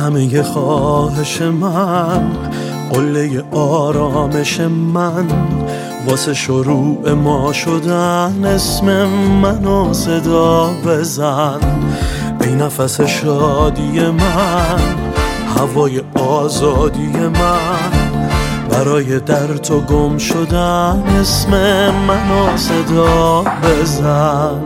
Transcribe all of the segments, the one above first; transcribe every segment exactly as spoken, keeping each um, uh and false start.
همه خواهش من، قله آرامش من، واسه شروع ما شدن اسم منو صدا بزن. ای نفس شادی من، هوای آزادی من، برای در تو گم شدن اسم منو صدا بزن.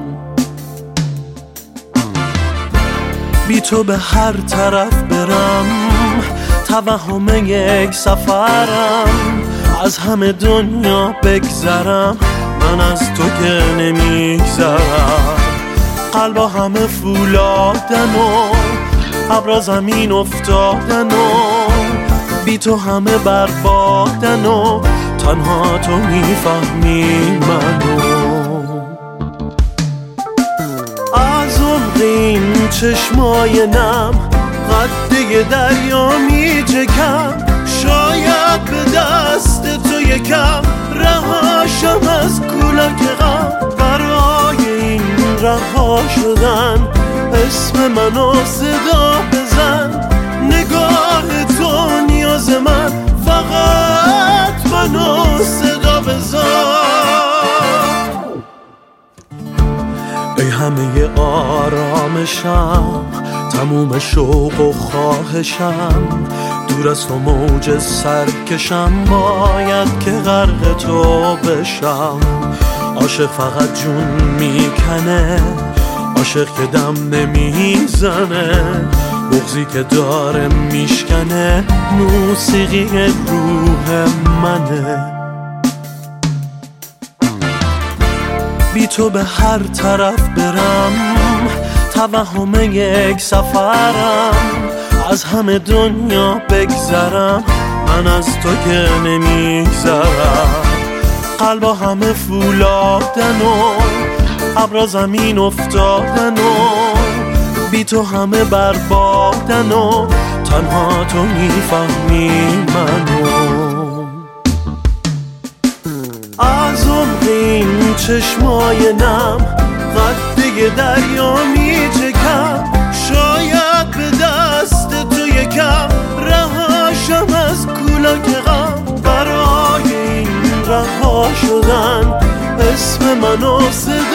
بی تو به هر طرف برم، توهم یک سفرم، از همه دنیا بگذرم، من از تو که نمیگذرم. قلبا همه فولادن و ابرا زمین افتادن و بی تو همه بربادن و تنها تو میفهمی منو. از عمق این چشمای نم قده دریا میچکم، شاید به دست تو یکم رهاشم از کولاک غم. برای این رها شدن اسم منو صدا بزن. نگاه تو نیاز من، فقط منو صدا بزن. ای همه آرامشم، تموم شوق و خواهشم، دور از تو موج سرکشم، باید که غرق تو بشم. عاشق فقط جون میکنه، عاشق که دم نمیزنه، بغضی که داره میشکنه، موسیقی روح منه. بی تو به هر طرف برم، توهم یک سفرم، از همه دنیا بگذرم، من از تو که نمیگذرم. قلبا همه فولادن و ابرا زمین افتادن و بی تو همه بربادن و تنها تو میفهمی منو. از عمق این چشمای نم قده دریا میچکم، شاید به دست تو یکم رهاشم از کولاک غم. برای این رها شدن اسم منو صدا